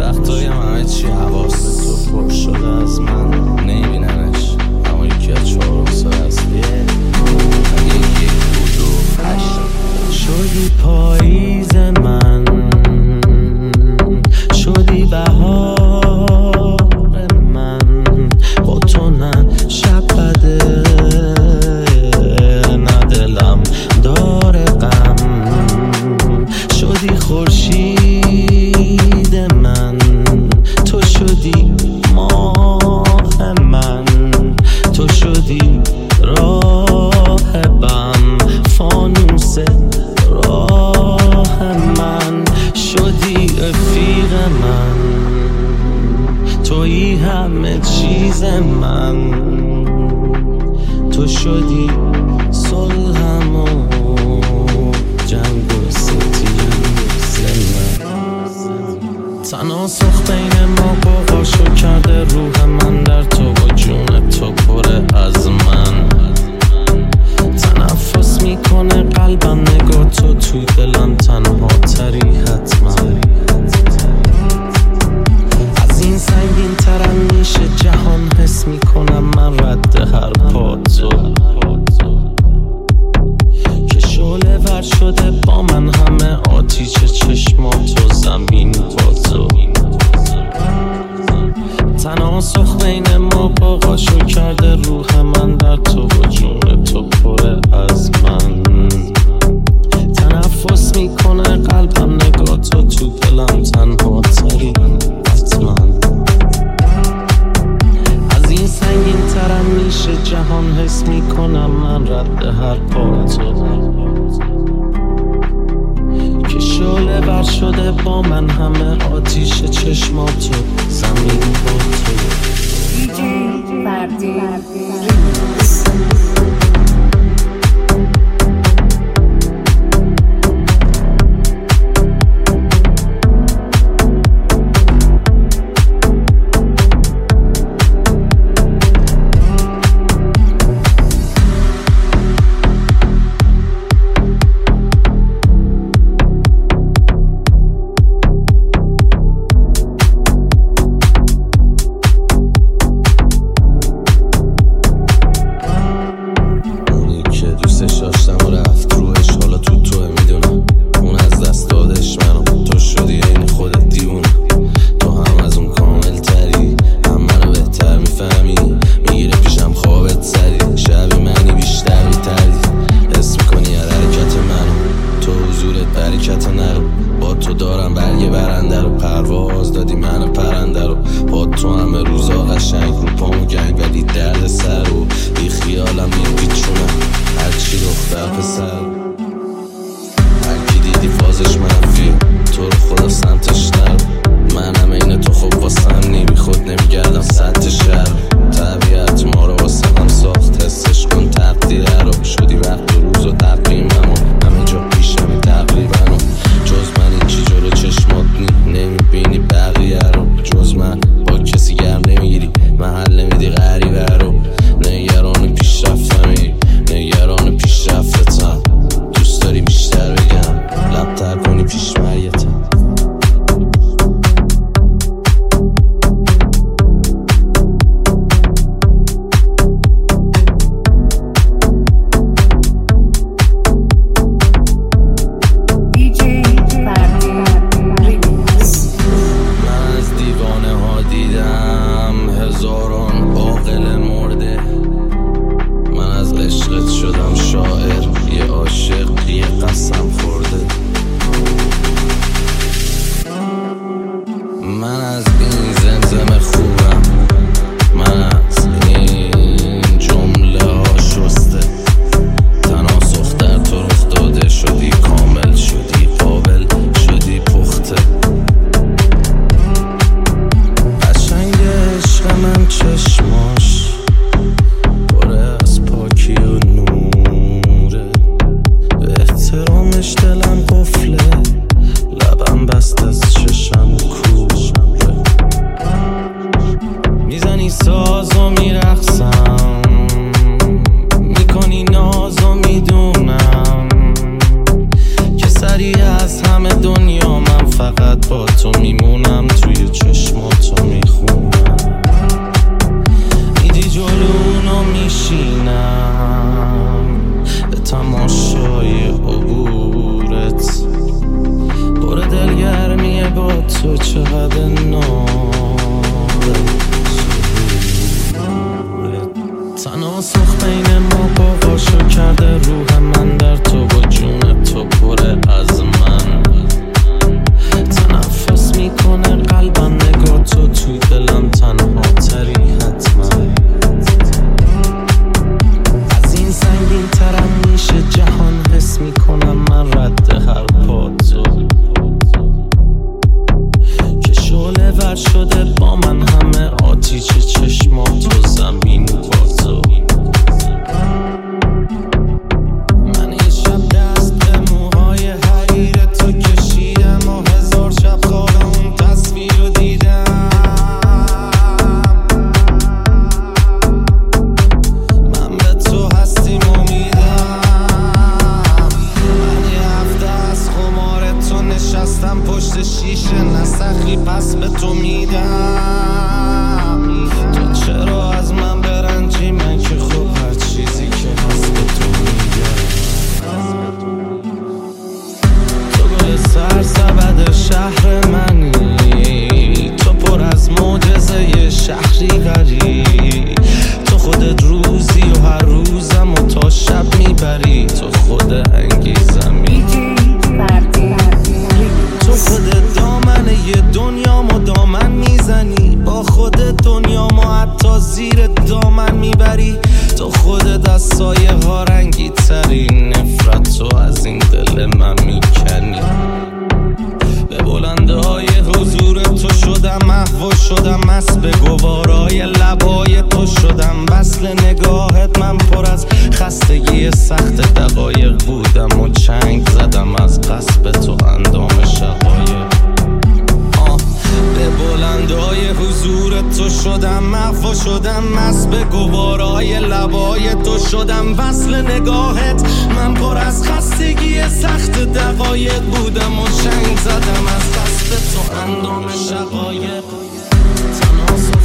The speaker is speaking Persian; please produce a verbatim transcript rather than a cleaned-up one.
وقتایی هم همه چی حواست تو پر شده از من نمیبیننش، اما یکی از چهارم سال اصلیه یکی یک بود و هشت شدی پاییز من، شدی بهار من، با تو نه شب بده نه دلم داره غم، شدی خورشید من، تو شدی ماه من، تو شدی راه بم، فانوس راه من، شدی رفیق من، تویی همه چیز من، تو شدی صلحم و جنگ و ستیز من. تناسخ بین ما قوقاشو کرده روح من در تو و جون تو پره از من، تنفس میکنه قلبم نگاه تو توی دلم تنها تری حتما، از این سنگین ترم میشه جهان حس میکنم من رد هر پا تو، که شعله ور شده با من همه آتیش چشمات و زمین با تو، تناسخ بین ما باقاشو کرده روح من در تو و جون تو پره از من، تنفس میکنه قلبم نگاه تو تو دلم تنها تری حتما، از این سنگین ترم میشه جهان حس میکنم من رد هر پا تو، که شعله ور شده با من همه آتیش چشماتو زمین با تو. دیجی فردی با تو دارم برگ برنده رو، پرواز دادی من پرنده رو، با تو همه روزا قشنگ رو پامو گنگ، ولی درد سر رو بی خیالم میپیچونم هرچی دختر پسر، هرکی دیدی فازش منفی تو رو خدا سمتش نرو، منم این تو خوب واسم نمی خود نمیگردم سطح شهر، طبیعت ما رو واسه هم ساخت حسش کن تقدیره رو، شدی وقت و روز و تقریمم و همه جا پیشم تقریبا و جز من این چی جلو چشمات نی نمیبینی بقیه رو، جز من با کسی گرم نمیگیری محل نمیدی غریبه رو، نگران پیشرفتمی نگران پیشرفتتم، دوست داری بیشتر بگم لبتر کنی پیش مریتم. شدم شاعر یه عاشق یه قسم خورده، من از این زمزمه خوبم، من از این جمله ها شسته، تناسخ در تو رخ داده، شدی کامل شدی قابل شدی پخته، قشنگ عشق من چشماش پره از پاکی و نوره، احترامش دلم قفله، لبم بست از چشم کوره، میزنی ساز و میرقصم، میکنی ناز و میدونم که سریع از همه دنیا من فقط با تو میمونم توی شدم وصل نگاهت. من پر از خستگی سخت دقایق بودم و شنگ زدم از دست تو اندام شقایق. تناسب